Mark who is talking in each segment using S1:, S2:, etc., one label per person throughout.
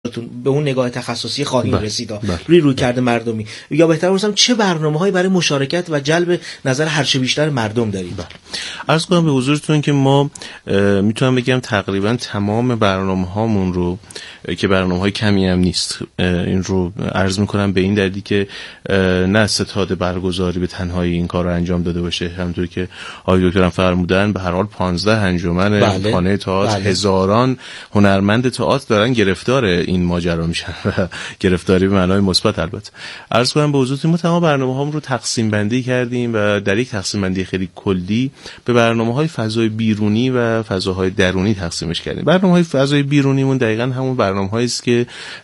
S1: به اون نگاه تخصصی خواهیم رسید روی کرده مردمی، یا بهتر بگم چه برنامه‌هایی برای مشارکت و جلب نظر هرچه بیشتر مردم دارید؟
S2: عرض کنم به حضورتون که ما میتونم بگم تقریبا تمام برنامه‌هامون رو که برنامه‌های کمی هم نیست، این رو عرض میکنم به این دلیلی که نه ستاد برگزاری به تنهایی این کار رو انجام داده باشه، همونطوری که آقای دکترم فرمودن به هر حال 15 انجمن خانه تئاتر، هزاران هنرمند تئاتر دارن گرفتار این ماجرا میشن و گرفتاری به معنای مثبت. البته عرض کنم به حضورتون ما تمام برنامه‌هامون رو تقسیم بندی کردیم و در یک تقسیم بندی خیلی کلی به برنامه‌های فضای بیرونی و فضاهای درونی تقسیمش کردیم. برنامه‌های فضای بیرونیمون دقیقاً همون برنامه‌هایی است که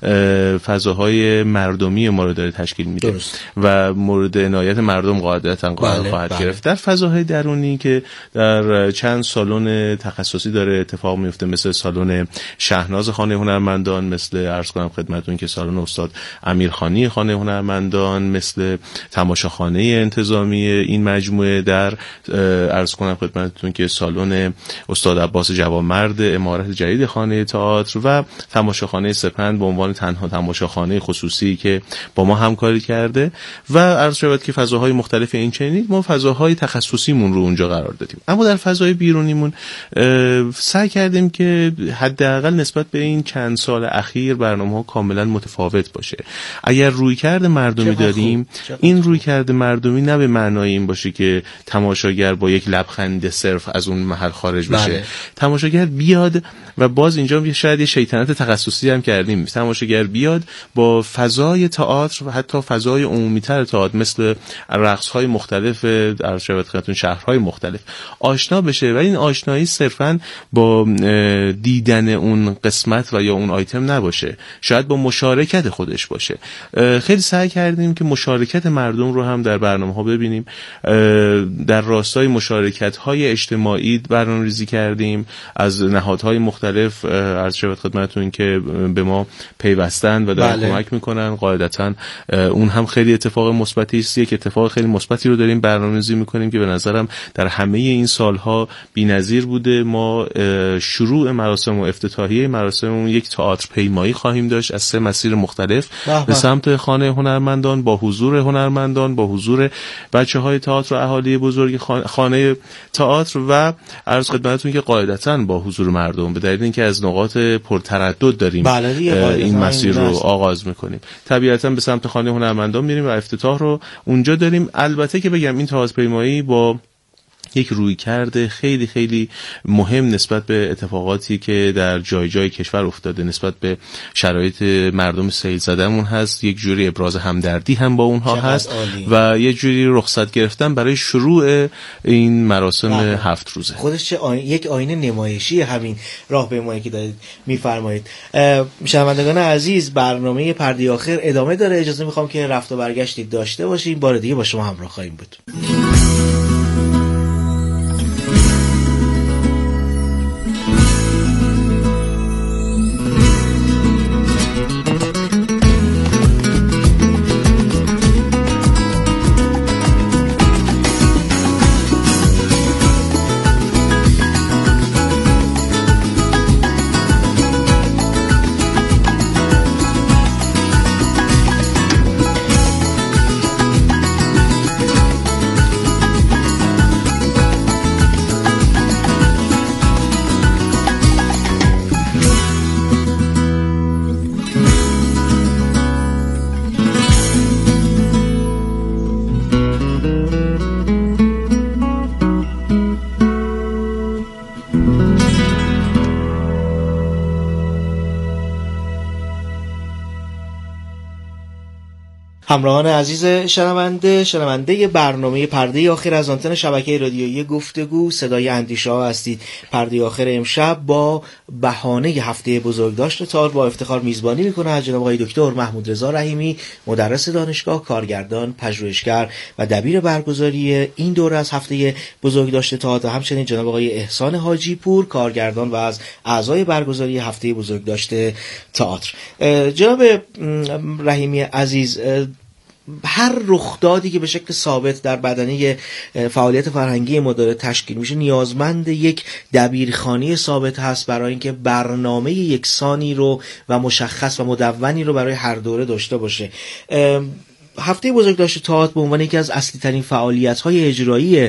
S2: فضاهای مردمی ما رو داره تشکیل میده و مورد عنایت مردم قاعدتاً قرار خواهد گرفت. در فضاهای درونی که در چند سالن تخصصی داره اتفاق میفته، مثل سالن شهناز خانه هنرمندان، مثل عرض کنم خدمتتون که سالن استاد امیرخانی خانه هنرمندان، مثل تماشاخانه انتظامی این مجموعه در عرض کنم خدمتتون که سالن استاد عباس جوانمرد عمارت جدید خانه تئاتر و تماشاخانه سپند به عنوان تنها تماشاخانه خصوصی که با ما همکاری کرده و عرض شود که فضاهای مختلف این چنین ما فضاهای تخصصیمون رو اونجا قرار دادیم. اما در فضای بیرونیمون سعی کردیم که حداقل نسبت به این چند سال اخیر برنامه‌ها کاملا متفاوت باشه. اگر رویکرد مردمی داریم، این رویکرد مردمی نه به معنای این باشه که تماشاگر با یک لبخند صرف از اون محل خارج بشه. تماشاگر بیاد و باز اینجا شاید یه شیطنت تخصصی هم کردیم، تماشاگر بیاد با فضای تئاتر و حتی فضای عمومی‌تر تئاتر مثل رقص‌های مختلف در خدمتتون شهرهای مختلف آشنا بشه و این آشنایی صرفاً با دیدن اون قسمت و یا اون آیتم نباشه، شاید با مشارکت خودش باشه. خیلی سعی کردیم که مشارکت مردم رو هم در برنامه‌ها ببینیم. در راستای مشارکت‌های اجتماعی برنامه‌ریزی کردیم از نهادهای مختلف عرض شود خدمتتون که به ما پیوستن و دارن کمک میکنن. قاعدتاً اون هم خیلی اتفاق مثبتی است. یک اتفاق خیلی مثبتی رو داریم برنامه‌ریزی میکنیم که به نظرم در همه این سالها بی‌نظیر بوده. ما شروع مراسم و افتتاحیه مراسم یک تئاتر پیمایی خواهیم داشت از 3 مسیر مختلف به سمت خانه هنرمندان، با حضور هنرمندان، با حضور بچه‌های تئاتر و اهالی بزرگ خانه تئاتر و عرض خدمتتون که قاعدتاً با حضور مردم، به دلیل اینکه از نقاط پرتردد داریم این مسیر رو آغاز میکنیم. طبیعتاً به سمت خانه هنرمندان میریم و افتتاح رو اونجا داریم. البته که بگم این تئاتر پیمایی با یک رویکرد خیلی خیلی مهم نسبت به اتفاقاتی که در جای جای کشور افتاده، نسبت به شرایط مردم سیل زدهمون هست، یک جوری ابراز همدردی هم با اونها هست و یک جوری رخصت گرفتن برای شروع این مراسم 7 روزه.
S1: خودش یک آینه نمایشی همین راهپیمایی که دارید میفرمایید. شنوندگان عزیز، برنامه پرده آخر ادامه داره. اجازه میخوام که رفت و برگشتی داشته باشیم. بار دیگه با شما همراه خواهیم بود. همراهان عزیز شنونده برنامه پرده آخر از آنتن شبکه رادیویی گفتگو صدای اندیشه‌ها هستید. پرده آخر امشب با بهانه هفته بزرگداشت تئاتر با افتخار میزبانی میکنه از جناب آقای دکتر محمود رضا رحیمی، مدرس دانشگاه، کارگردان، پژوهشگر و دبیر برگزاری این دوره از هفته بزرگداشت تئاتر، همچنین جناب آقای احسان حاجی پور، کارگردان و از اعضای برگزاری هفته بزرگداشت تئاتر. جناب رحیمی عزیز، هر رخدادی که به شکل ثابت در بدنه فعالیت فرهنگی ما داره تشکیل میشه نیازمند یک دبیرخانه ثابت هست برای اینکه برنامه یکسانی رو و مشخص و مدونی رو برای هر دوره داشته باشه. هفته بزرگداشت تئاتر به عنوان یکی از اصلی ترین فعالیت‌های اجرایی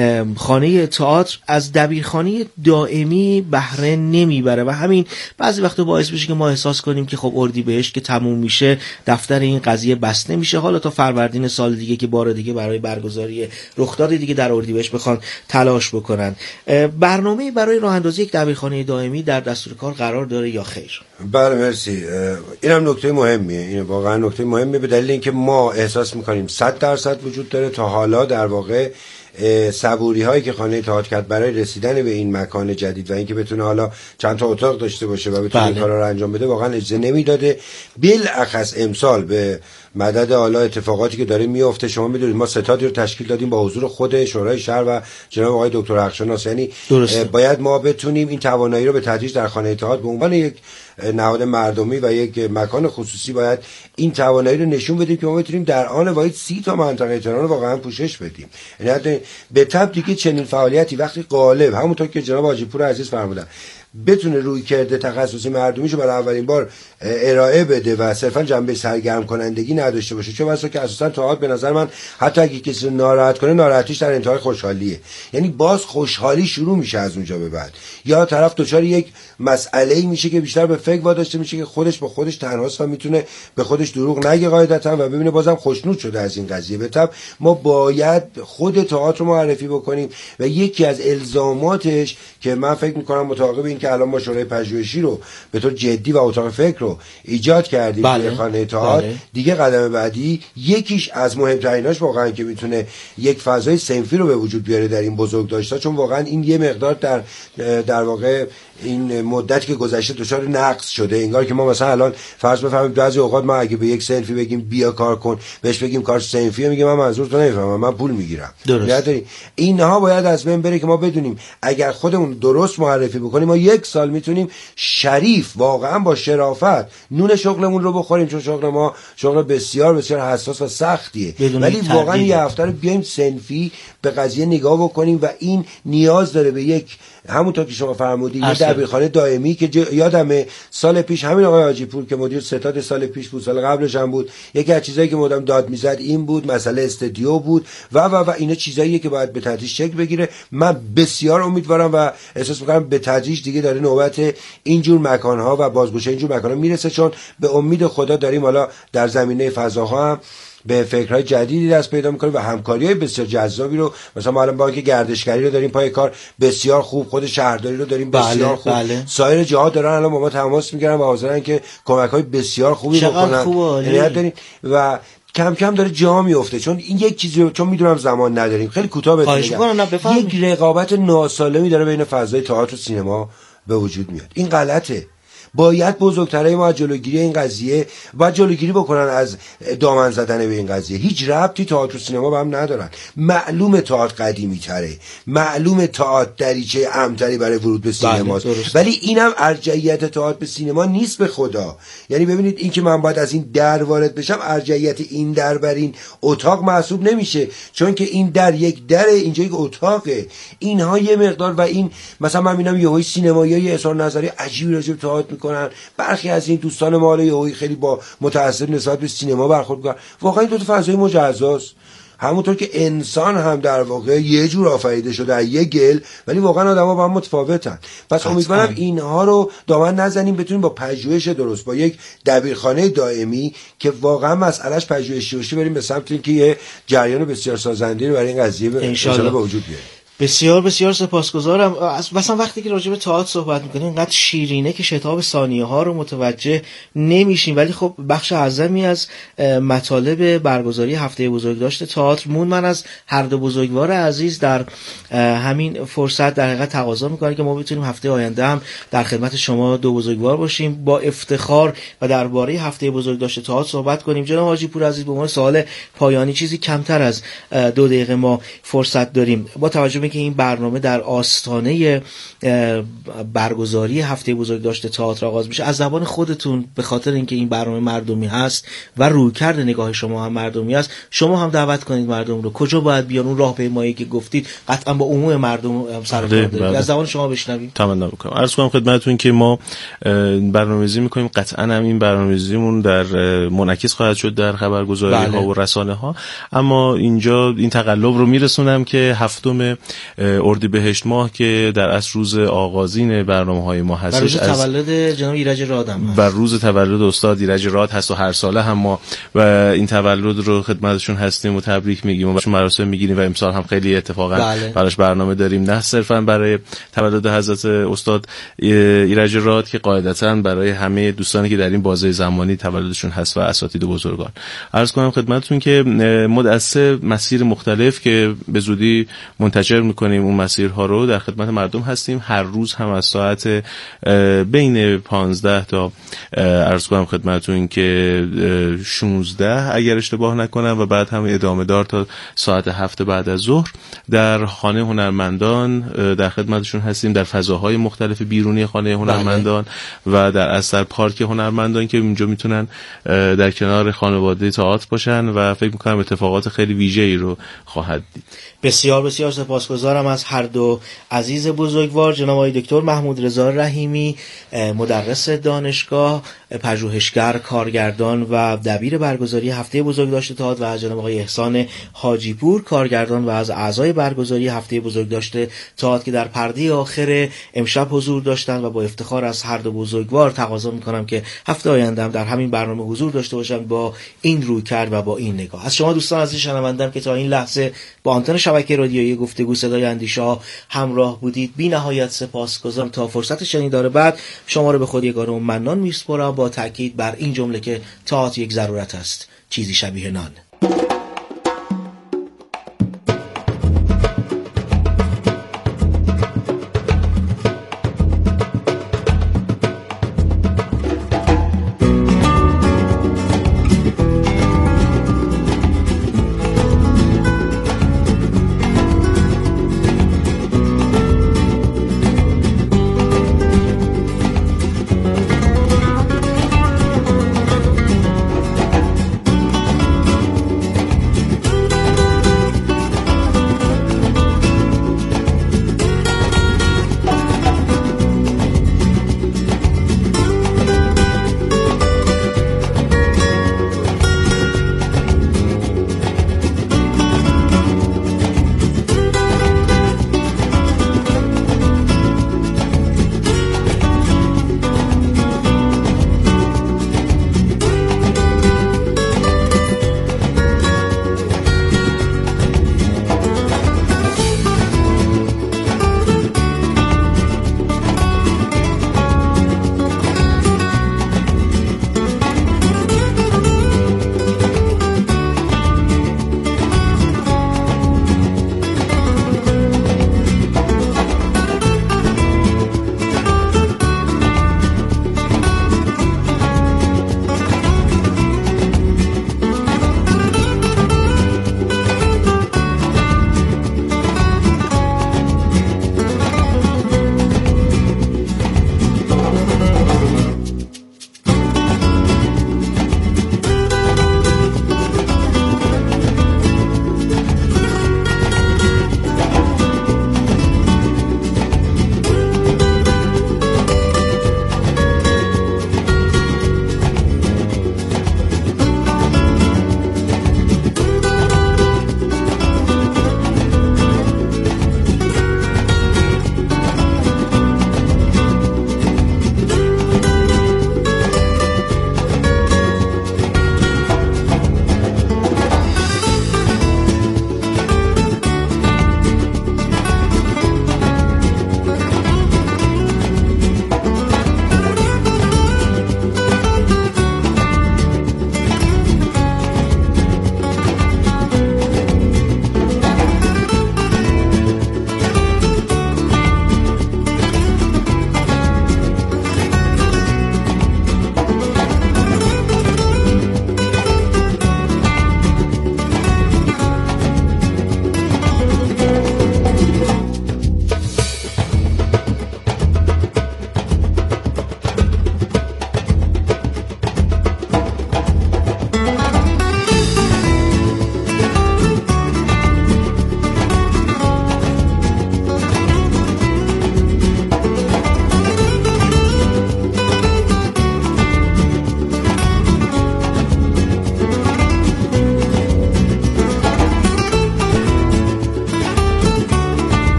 S1: خانه تئاتر از دبیرخانه دائمی بهره نمیبره و همین بعضی وقتا باعث میشه که ما احساس کنیم که خب اردیبهشت که تموم میشه دفتر این قضیه بسته میشه، حالا تا فروردین سال دیگه که بار دیگه برای برگزاری رخداد دیگه در اردیبهشت بخوان تلاش بکنن. برنامه برای راه اندازی یک دبیرخانه دائمی در دستور کار قرار داره یا خیر؟
S3: بله مرسی. اینم نکته مهمیه، این واقعا نکته مهمیه به دلیل اینکه ما احساس میکنیم 100% وجود داره. تا حالا در واقع صبوری هایی که خانه تئاتر کرد برای رسیدن به این مکان جدید و اینکه بتونه حالا چند تا اتاق داشته باشه و بتونه این کارا رو انجام بده واقعا اجازه نمیداده. بالاخص امسال به مدد حالا اتفاقاتی که داره میفته، شما میدونید ما ستادی رو تشکیل دادیم با حضور خود شورای شهر و جناب آقای دکتر حقشناس، یعنی باید ما بتونیم این توانایی رو به تدریج در خانه تئاتر به عنوان یک نهاد مردمی و یک مکان خصوصی باید این توانایی رو نشون بدیم که ما بتونیم در آن واحد 30 تا منطقه تهران رو واقعا پوشش بدیم. یعنی به تبع دیگه چنین فعالیتی وقتی غالب همونطور که جناب حاجی پور عزیز فرمودن بتونه روی کرده تخصصی مردمیشو برای اولین بار ارائه بده و صرفا جنبه سرگرم کنندگی نداشته باشه، چون واسه که اساسا تئاتر به نظر من حتی اگه کسی رو ناراحت کنه ناراحتیش در انتهای خوشحالیه، یعنی باز خوشحالی شروع میشه از اونجا به بعد. یا طرف دچار یک مسئله‌ای میشه که بیشتر به فکر واداشته میشه که خودش با خودش تنهاست و میتونه به خودش دروغ نگه قاعدتا و ببینه بازم خوشنود شده از این قضیه. به طب ما باید خود تئاتر رو معرفی بکنیم و یکی از الزاماتش که من فکر میکنم مطابق این که الان ما شورای پژوهشی رو به طور جدی و اتاق فکر رو ایجاد کردیم در خانه تئاتر، دیگه قدم بعدی یکیش از مهمتریناش واقعا که میتونه یک فضای صنفی رو به وجود بیاره در این بزرگداشت‌ها، چون واقعا این یه مقدار در واقع این مدتی که گذشته دچار نقص شده. انگار که ما مثلا الان فرض بفهمیم بعضی اوقات ما اگه به یک صنفی بگیم بیا کار کن، بهش بگیم کار صنفیه، میگه من منظورتو نمیفهمم، من پول میگیرم. اینها باید از بین بره که ما بدونیم اگر خودمون درست معرفی بکنیم ما یک سال میتونیم شریف واقعا با شرافت نون شغلمون رو بخوریم، چون شغل ما شغل بسیار بسیار حساس و سختیه، ولی واقعا یه هفته رو بیایم صنفی به قضیه نگاه بکنیم و این نیاز داره به یک همونطور که شما فرمودید یه دبیرخانه دائمی که یادمه سال پیش همین آقای حاجی پور که مدیر ستاد سال پیش بود، سال قبلش هم بود، یکی از چیزایی که مدام داد میزد این بود مسئله استودیو بود و اینا چیزاییه که باید به تدریج شکل بگیره. من بسیار امیدوارم و احساس می‌کنم به تدریج دیگه داره نوبت اینجور مکان‌ها و بازگشایی اینجور مکان‌ها میرسه، چون به امید خدا داریم حالا در زمینه فضاها هم به فکرهای جدیدی دست پیدا می‌کنیم و همکاری‌های بسیار جذابی رو مثلا ما الان بانک گردشگری رو داریم پای کار بسیار خوب، خود شهرداری رو داریم بسیار خوب، سایر جاها دارن الان با ما تماس می‌گیرن و حاضرن که کمک‌های بسیار خوبی بکنن و کم کم داره جا میفته. چون این یک چیزی چون میدونم زمان نداریم خیلی کوتاه بهتون بگم، یک رقابت ناسالمی داره بین فضای تئاتر و سینما به وجود میاد. این غلطه. باید بزرگترهای ما جلوگیری این قضیه باید جلوگیری بکنن از دامن زدن به این قضیه. هیچ ربطی تئاتر و سینما به هم ندارن. معلومه تئاتر قدیمی تره، معلومه تئاتر دریچه امتری برای ورود به سینما، ولی اینم ارجحیت تئاتر به سینما نیست به خدا. یعنی ببینید این که من باید از این در وارد بشم، ارجحیت این در بر این اتاق محسوب نمیشه، چون که این در یک در اینجا یک اتاقه. اینها یه مقدار و این مثلا من میبینم یهویی سینمایی‌ها اظهار نظری عجیبی راجع به تئاتر میکنن، برخی از این دوستان ما یهویی خیلی با متعصب نسبت به سینما برخورد میکنن. واقعا این دو تا فضای مجزاست، همونطور که انسان هم در واقع یه جور آفریده شده یه گل، ولی واقعا آدم‌ها با هم متفاوتن. پس امیدوارم اینها رو دامن نزنیم، بتونیم با پژوهش درست با یک دبیرخانه دائمی که واقعا مسئلهش پژوهشی باشه بریم به سمت اینکه یه جریان بسیار سازنده رو برای این قضیه ان شاءالله به وجود بیاریم.
S1: بسیار بسیار سپاسگزارم. مثلا وقتی که راجع به تئاتر صحبت می‌کنیم اینقدر شیرینه که شتاب ثانیه‌ها رو متوجه نمیشیم، ولی خب بخش اعظمی از مطالب برگزاری هفته بزرگداشت تئاتر مون. من از هر دو بزرگوار عزیز در همین فرصت در حقیقت تقاضا می‌کنم که ما بتونیم هفته آینده هم در خدمت شما دو بزرگوار باشیم، با افتخار و درباره هفته بزرگداشت تئاتر صحبت کنیم. جناب حاجی پور عزیز، به عنوان سوال پایانی چیزی کمتر از 2 دقیقه ما فرصت داریم. با توجه همه که این برنامه در آستانه برگزاری هفته بزرگداشت تئاتر آغاز میشه، از زبان خودتون به خاطر اینکه این برنامه مردمی هست و رویکرد نگاه شما هم مردمی هست، شما هم دعوت کنید مردم رو کجا باید بیان، اون راهپیمایی که گفتید قطعا با عموم مردم سر کار داره. از زبان شما بشنویم.
S2: تمام میکنم. عرض کنم خدمتتون که ما برنامه‌ریزی میکنیم، قطعا هم این برنامه‌ریزیمون در منعکس خواهد شد در خبرگزاری ها و رسانه ها، اما اینجا این تقلب رو میرسونم که 7 اردیبهشت ماه که در اصل روز آغازین برنامه‌های ما هست،
S1: روز تولد جناب ایرج راد هم
S2: و روز تولد استاد ایرج راد هست و هر ساله هم ما و این تولد رو خدمتشون هستیم و تبریک میگیم و براشون مراسم میگیریم و امسال هم خیلی اتفاقا براش برنامه داریم، نه صرفا برای تولد حضرت استاد ایرج راد که قاعدتاً برای همه دوستانی که در این بازه زمانی تولدشون هست و اساتید و بزرگان. عرض کنم خدمتتون که مدعسه مسیر مختلف که به زودی منتشر میکنیم اون مسیرها رو در خدمت مردم هستیم. هر روز هم از ساعت بین 15 تا عرض کنم خدمتتون که 16 اگر اشتباه نکنم و بعد هم ادامه دار تا ساعت 7 بعد از ظهر در خانه هنرمندان در خدمتشون هستیم، در فضاهای مختلف بیرونی خانه هنرمندان و در اثر پارک هنرمندان که اونجا میتونن در کنار خانواده تئاتر باشن و فکر میکنم اتفاقات خیلی ویژه‌ای رو خواهد دید.
S1: بسیار بسیار سپاسگزارم از هر دو عزیز بزرگوار، جناب آقای دکتر محمود رضا رحیمی، مدرس دانشگاه، پژوهشگر، کارگردان و دبیر برگزاری هفته بزرگداشت تئاتر، و از جناب آقای احسان حاجی پور، کارگردان و از اعضای برگزاری هفته بزرگداشت تئاتر که در پرده آخر امشب حضور داشتند و با افتخار از هر دو بزرگوار تقاضا میکنم که هفته آینده هم در همین برنامه حضور داشته باشند با این رویکرد و با این نگاه. از شما دوستان عزیز شنوندم که تا این لحظه با آنتن شبکه رادیویی گفتگو صدای اندیشه‌ها همراه بودید، بی نهایت سپاسگزارم. تا فرصت شنیدار بعد شما رو به خود یگانه و منان میسپارم با تاکید بر این جمله که تئاتر یک ضرورت است، چیزی شبیه نان.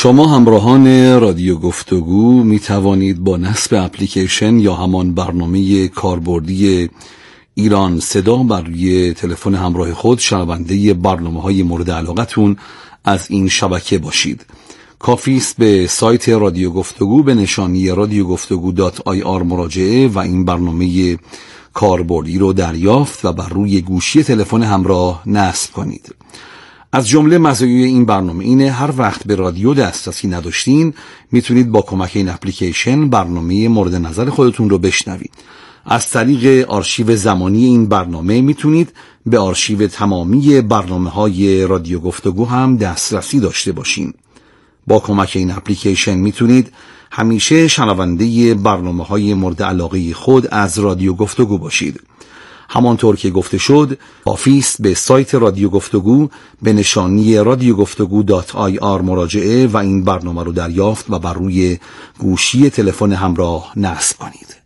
S4: شما همراهان رادیو گفتگو می توانید با نصب اپلیکیشن یا همان برنامه کاربردی ایران صدا بر روی تلفن همراه خود شنونده برنامه‌های مورد علاقتون از این شبکه باشید. کافی است به سایت رادیو گفتگو به نشانی radiogoftegu.ir مراجعه و این برنامه کاربردی رو دریافت و بر روی گوشی تلفن همراه نصب کنید. از جمله مزایای این برنامه اینه هر وقت به رادیو دسترسی نداشتین میتونید با کمک این اپلیکیشن برنامه مورد نظر خودتون رو بشنوید. از طریق آرشیو زمانی این برنامه میتونید به آرشیو تمامی برنامه‌های رادیو گفتگو هم دسترسی داشته باشین. با کمک این اپلیکیشن میتونید همیشه شنونده برنامه‌های مورد علاقه خود از رادیو گفتگو باشید. همانطور که گفته شد، کافی است به سایت رادیو گفتگو به نشانی radiogoftegu.ir مراجعه و این برنامه رو دریافت و بر روی گوشی تلفن همراه نصب کنید.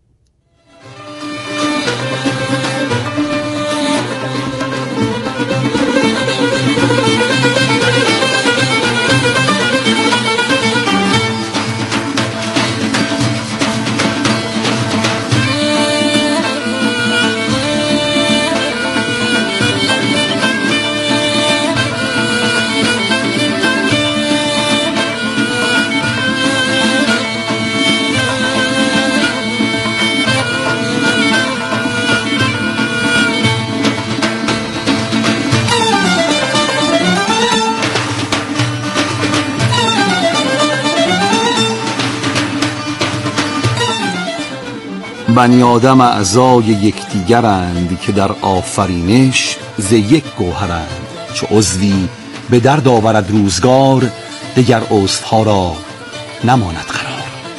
S4: بنی آدم اعضای یکدیگرند که در آفرینش ز یک گوهرند. چو عضوی به درد آورد روزگار، دگر عضوها را نماند قرار.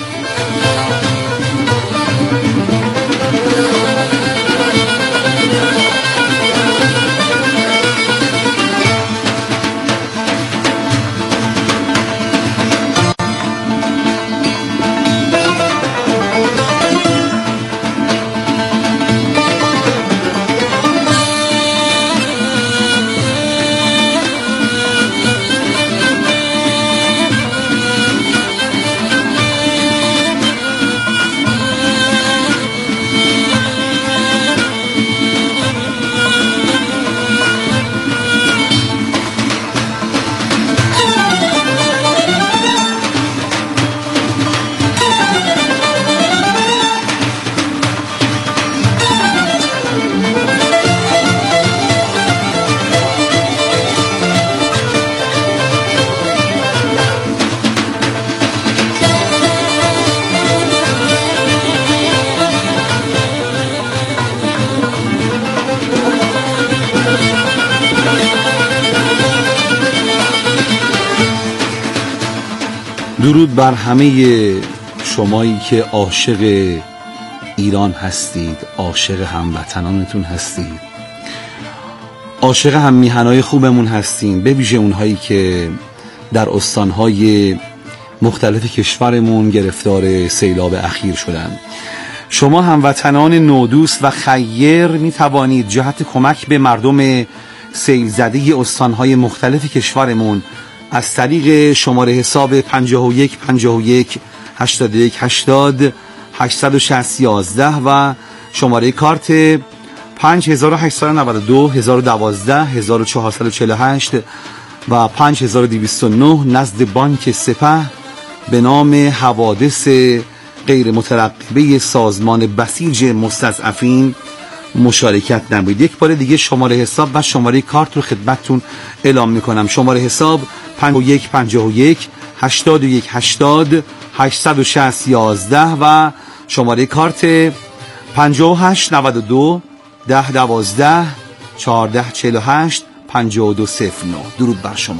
S4: درود بر همه شمایی که عاشق ایران هستید، عاشق هموطنانتون هستید، عاشق هم میهنای خوبمون هستین، به ویژه اونهایی که در استانهای مختلف کشورمون گرفتار سیلاب اخیر شدن. شما هموطنان نودوست و خیر می توانید جهت کمک به مردم سیل زده استانهای مختلف کشورمون از طریق شماره حساب 51 51 81 80 860 11 و شماره کارت 5892 1012 1448 و 5209 نزد بانک سپه به نام حوادث غیر مترقبه سازمان بسیج مستضعفین مشارکت نمایید. یک بار دیگه شماره حساب و شماره کارت رو خدمتتون اعلام میکنم. شماره حساب 51 51 81 80 860 11 و شماره کارت 58 92 10 12 14 48 52 09. درود بر شما.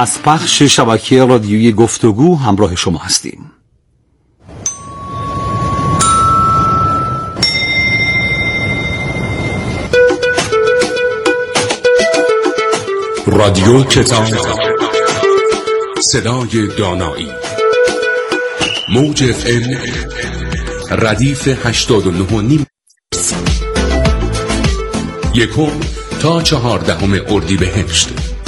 S4: از پخش شبکه رادیویی گفتگو همراه شما هستیم.
S5: رادیو کتاب، صدای دانایی، موج FM ردیف 89.5 1 تا 14 اردیبهشت.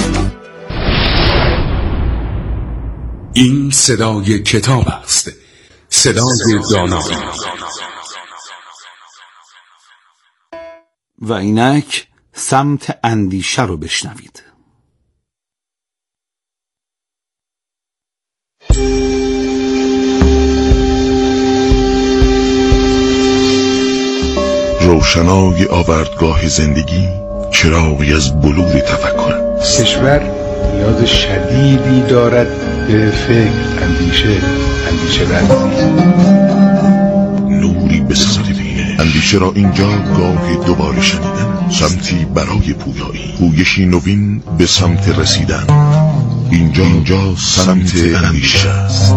S5: این صدای کتاب است، صدای دانایی.
S4: و اینک سمت اندیشه رو بشنوید.
S6: روشنای آوردگاه زندگی، چراغی از بلور تفکر.
S7: کشور نیاز شدیدی دارد به فکر، اندیشه ورزی،
S6: نوری به سرزمین اندیشه را اینجا گاه دوباره شنیدن، سمتی برای پویایی، پویشی نوین به سمت رسیدن. اینجا سمت اندیشه است.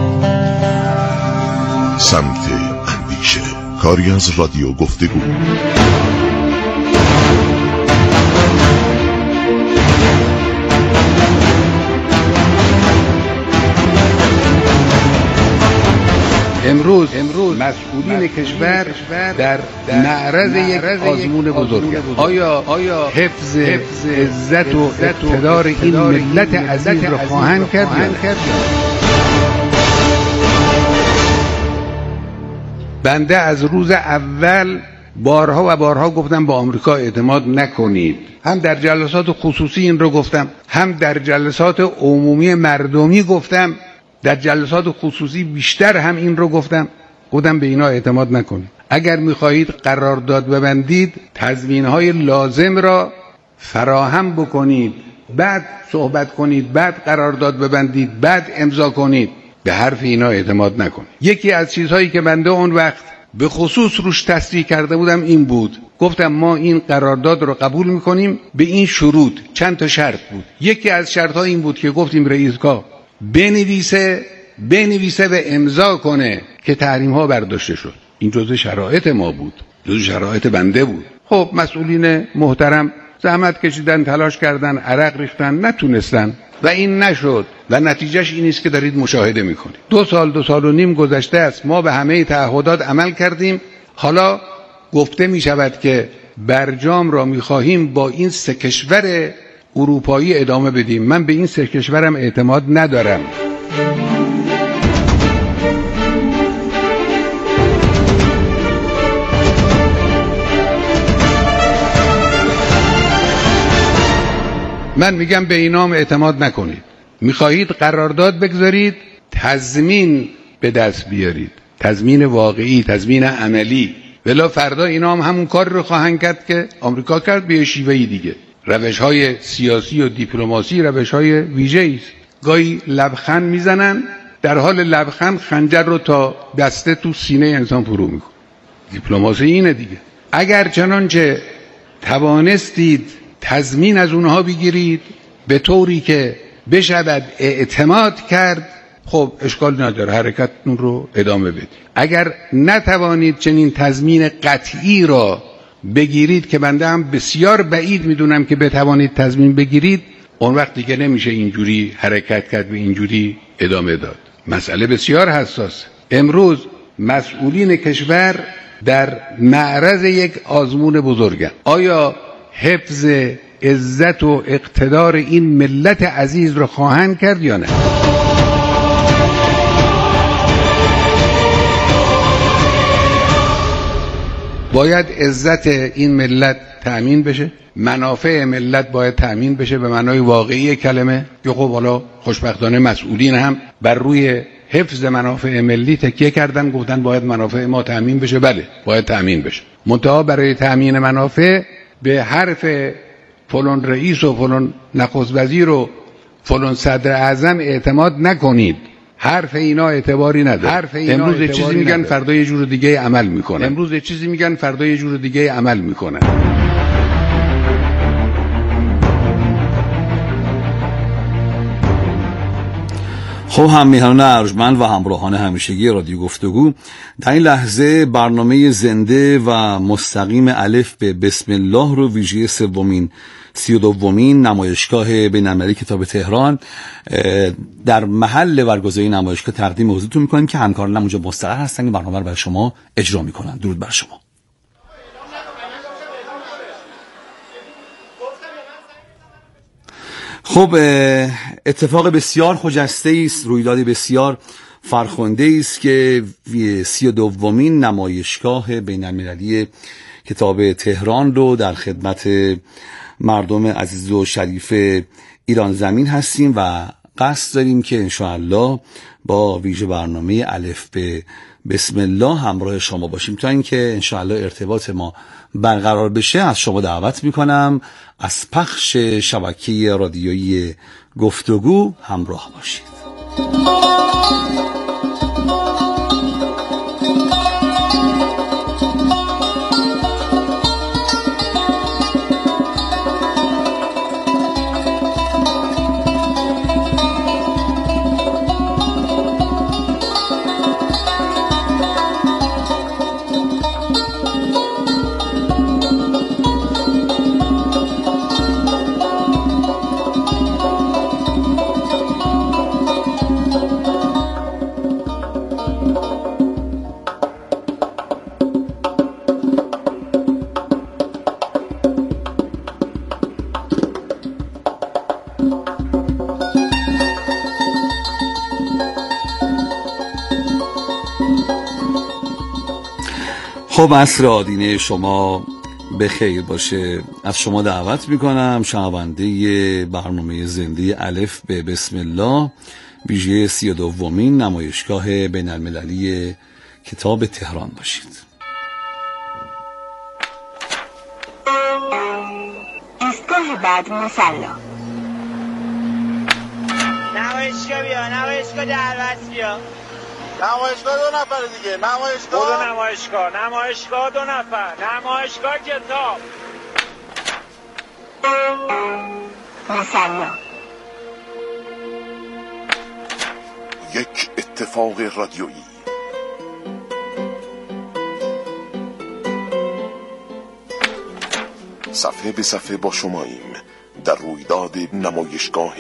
S6: سمت اندیشه، کاری از رادیو گفتگو.
S7: امروز مسئولین کشور در معرض یک آزمون بزرگ. آیا حفظ عزت و اقتدار این ملت عزیز را خواهند کرد؟ بنده از روز اول بارها گفتم با آمریکا اعتماد نکنید. هم در جلسات خصوصی این رو گفتم، هم در جلسات عمومی مردمی گفتم. در جلسات خصوصی بیشتر هم این رو گفتم به اینا اعتماد نکنید. اگر میخواهید قرارداد ببندید، تضمینهای لازم را فراهم بکنید، بعد صحبت کنید، بعد قرارداد ببندید، بعد امضا کنید. به حرف اینا اعتماد نکنید. یکی از چیزهایی که بنده اون وقت به خصوص روش تصریح کرده بودم این بود. گفتم ما این قرارداد رو قبول میکنیم به این شروط. چند تا شرط بود. یکی از شرطها این بود که گفتیم رئیسگاه بنویسه و امضا کنه که تحریم ها برداشته شد. این جزء شرایط ما بود، جزء شرایط بنده بود. خب مسئولین محترم زحمت کشیدن، تلاش کردن، عرق ریختن، نتونستن و این نشد و نتیجهش این است که دارید مشاهده میکنید. 2 سال و نیم گذشته است، ما به همه تعهدات عمل کردیم. حالا گفته میشود که برجام را میخواهیم با این 3 کشور اروپایی ادامه بدیم. من به این 3 کشورم اعتماد ندارم. من میگم به اینام اعتماد نکنید. میخواهید قرارداد بگذارید، تضمین به دست بیارید، تضمین واقعی، تضمین عملی. ولی فردا اینا همون کار رو خواهند کرد که آمریکا کرد به شیوهی دیگه. روش‌های سیاسی و دیپلماسی روش‌های ویژه‌ای است. گاهی لبخند میزنن، در حال لبخند خنجر رو تا دسته تو سینه انسان فرو میکنه. دیپلماسی اینه دیگه. اگر چنانچه توانستید تضمین از اونها بگیرید به طوری که بشود اعتماد کرد، خب اشکال نداره، حرکتتون رو ادامه بدید. اگر نتوانید چنین تضمین قطعی را بگیرید که بنده هم بسیار بعید میدونم که بتوانید تضمین بگیرید، اون وقت دیگه نمیشه اینجوری حرکت کرد و اینجوری ادامه داد. مسئله بسیار حساس. امروز مسئولین کشور در معرض یک آزمون بزرگند. آیا حفظ عزت و اقتدار این ملت عزیز را خواهند کرد یا نه؟ باید عزت این ملت تأمین بشه، منافع ملت باید تأمین بشه به معنای واقعی کلمه. که خب حالا خوشبختانه مسئولین هم بر روی حفظ منافع ملی تکیه کردن، گفتن باید منافع ما تأمین بشه. بله باید تأمین بشه، منتها برای تأمین منافع به حرف فلان رئیس و فلان نخست وزیر و فلان صدر اعظم اعتماد نکنید. حرف اینا اعتباری نداره. امروز یه چیزی میگن فردا یه جور دیگه عمل میکنن.
S4: خب هم‌میهنان ارجمند و همراهان همیشگی رادیو گفتگو، در این لحظه برنامه زنده و مستقیم الف به بسم الله رو ویژه 32مین نمایشگاه بین‌المللی کتاب تهران در محل برگزاری نمایشگاه تقدیم حضورتون می‌کنیم که همکارانم اونجا مستقر هستن این برنامه رو برای شما اجرا می‌کنن. درود بر شما. خب اتفاق بسیار خجسته است، رویداد بسیار فرخنده است که 32مین نمایشگاه بین‌المللی کتاب تهران رو در خدمت مردم عزیز و شریف ایران زمین هستیم و قصد داریم که انشاءالله با ویژه برنامه الف به بسم الله همراه شما باشیم. تا اینکه انشاءالله ارتباط ما برقرار بشه از شما دعوت میکنم از پخش شبکه رادیویی گفتگو همراه باشید. خب عصر آدینه شما به خیر باشه. از شما دعوت میکنم شنونده برنامه زنده الف به بسم الله ویژه 32مین نمایشگاه بین‌المللی کتاب تهران باشید.
S8: ایستگاه بعد مسلا.
S9: نمایشگاه بیا، نمایشگاه دربست بیا.
S10: نمایشگاه 2 نفر دیگه.
S9: نمایشگاه 2 نفر. نمایشگاه کتاب.
S8: مسلا.
S6: یک اتفاق رادیویی. صفحه به صفحه با شماییم در رویداد نمایشگاه